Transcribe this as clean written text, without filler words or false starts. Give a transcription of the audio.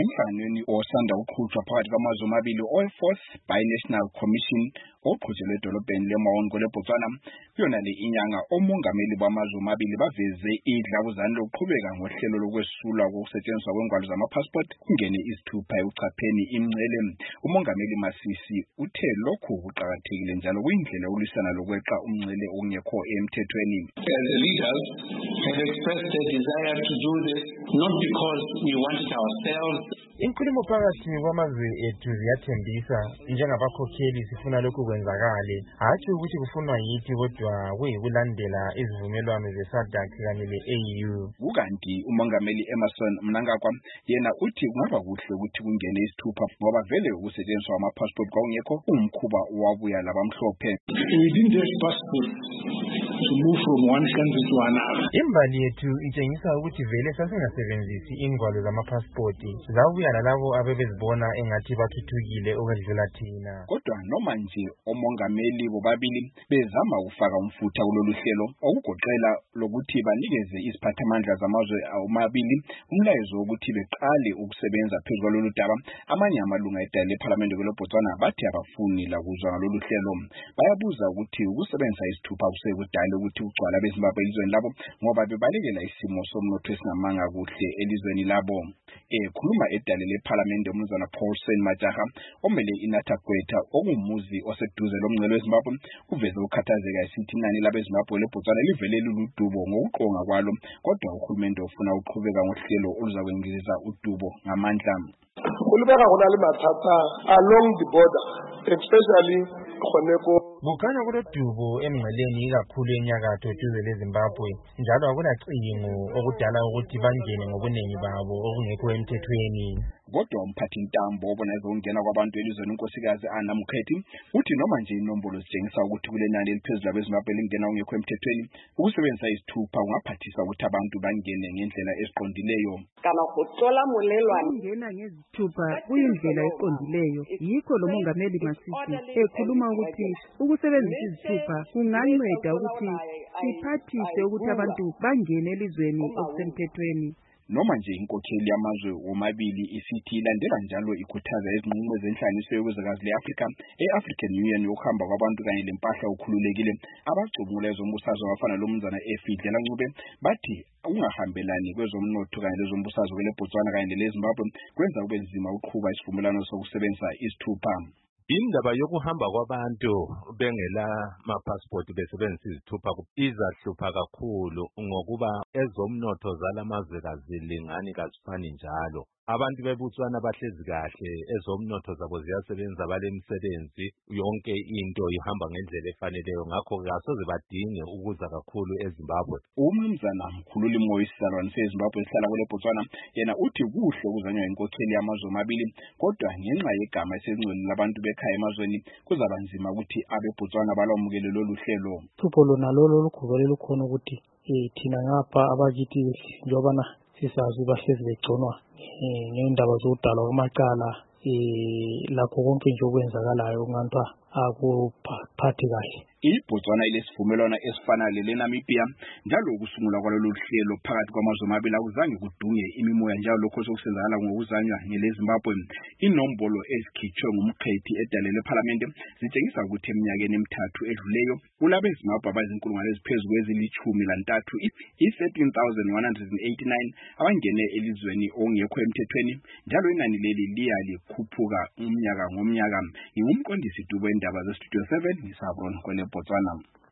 Emhlanganweni osanda uqhutshwa phakathi kwamazwe amabili owe-Fourth Binational Commission oqhutshelwe edolobheni leMaun kweleBotswana kuyona le inyanga omongameli bamazwe amabili baveze idlabuzane lokuqhubeka ngohlelo lokwesulwa kokusetshenziswa kwengwalo zama-passport kungene izithupha ekuchapheni imingcele. Umongameli Masisi uthe lokhu kuqakathekile njalo kuyindlela yokulwisana lokweqa umngcele ongekho emthethweni. As leaders have expressed their desire to do this not because we want it ourselves. Inkulumo phakathi kwamazwe ethu ziyathembisa njengabakhokheli sifuna lokhu kwenzakale, hatshi ukuthi kufunwa yithi kodwa kuyikulandela izivumelwano ze-SADC kanye le-AU. Kukanti umongameli Emmerson Mnangagwa yena uthi kungaba kuhle ukuthi kungene isithupha ngoba vele ukusetshenziswa ama-passport kwakungekho umkhuba wabuya labamhlophe. We didn't have passport to move from one country to another. Imbali yethu itshengisa ukuthi vele sasingasebenzisi ingwalo zama-passport zabuya lalabo abebezibona engathi bathuthukile okwedlula thina. Kodwa noma nje omongameli bobabili bezama ukufaka umfutha kulolu hlelo okugoqela lokuthi banikeze iziphathamandla zamazwe amabili umlayezo wokuthi beqale ukusebenza phezu kwalolu daba, amanye amalunga edale lePhalamende kweleBotswana bathi abafuni lakuzwa ngalolu hlelo. Bayabuza ukuthi ukusebenzisa isithupha kusekudala ukuthi ugcwala beZimbabwe elizweni labo ngoba bebalekela isimo somnotho esingamanga kuhle elizweni labo. Khuluma edale lePhalamende umnumzana Paulson Majaha omele iNatha Gwetha okumuzi oseduze lomngcele weZimbabwe uveze ukukhathazeka esithi inani labeZimbabwe leBotswana livele luludubo ngokuqonga kwalo, kodwa uhulumende ufuna uqhubeka ngohlelo oluzakwengeza udubo ngamandla. Kulibeka khona le mathata along the border especially khoneko kukhanya kulodubo emngceleni ikakhulu enyakatho duze leZimbabwe njalo akulacingo okudala ukuthi bangene ngobuningi babo okungekho emthethweni. Kodwa umphathi ntambo obona ezokungena kwabantu elizweni unkosikazi Anna Mukhethi uthi noma nje inombolo zitshengisa ukuthi kule nani eliphezulu abeZimbabwe lingena ongekho emthethweni, ukusebenzisa izithupha kungaphathisa ukuthi abantu bangene ngendlela eziqondileyo. Kana kuthola mulelwane ngena ngezithupha kuyindlela eqondileyo, yikho lo mongameli Masisi ekhuluma ukuthi ukusebenzisa izithupha kunganceda ukuthi siphathise ukuthi abantu bangene elizweni okusemthethweni. Noma nje inkokheli yamazwe womabili isithi ilandela njalo ikhuthaza izinqumo zenhlanganiso yezwekazi le-Afrika e-African Union yokuhamba kwabantu kanye lempahla okhululekile, abacubungula ezombusazwe abafana lomnumzana Efidlela Ncube bathi ungahambelani kwezomnotho kanye lezombusazwe kweleBotswana kanye neleZimbabwe kwenza kube nzima ukuqhuba isivumelwano sokusebenzisa isithupha. Indaba yokuhamba kwabantu bengela ma-passport besebenzisa izithupha izahlupha kakhulu ngokuba ezomnotho zalamazwe kazilingani kazifani njalo. Abantu beBotswana bahlezi kahle, ezomnotho zabo ziyasebenza, balemisebenzi, yonke into ihamba ngendlela efaneleyo, ngakho kasoze badinge ukuza kakhulu eZimbabwe. Umnumzana Mkhululi Moyisi salwane seZimbabwe esihlala kweleBotswana yena uthi kuhle ukuzanywa inkokheli yamazwe amabili, kodwa ngenxa yegama esengcwele labantu bekhaya emazweni kuzaba nzima ukuthi abeBotswana balwamukele lolu hlelo. Uhlupho lona lolo lugubele lukhona ukuthi thina ngapha abakithi njobana sisazi bahlezi begconwa ngendaba zokudalwa kwamacala lakho konke nje okwenzakalayo nganto akuphathi kahle. iBotswana ilesivumelwano esifana leNamibia njalo ukusungulwa kwalolu hlelo phakathi kwamazwe amabili akuzange kudunge imimoya njalo lokho sokusenzakala ngokuzanywa ngeleZimbabwe. Inombolo ezikhitshwe ngumkhethi edale lePhalamende zitshengisa ukuthi eminyakeni emithathu edluleyo kulabeZimbabwe abazinkulungwane eziphezulu kwezili-13 i-13,189 abangene elizweni ongekho emthethweni, njalo inani leli liya likhuphuka umnyaka ngomnyaka. Ngumqondisi Dubo endaba zeStudio 7 ngisabona kweleBotswana.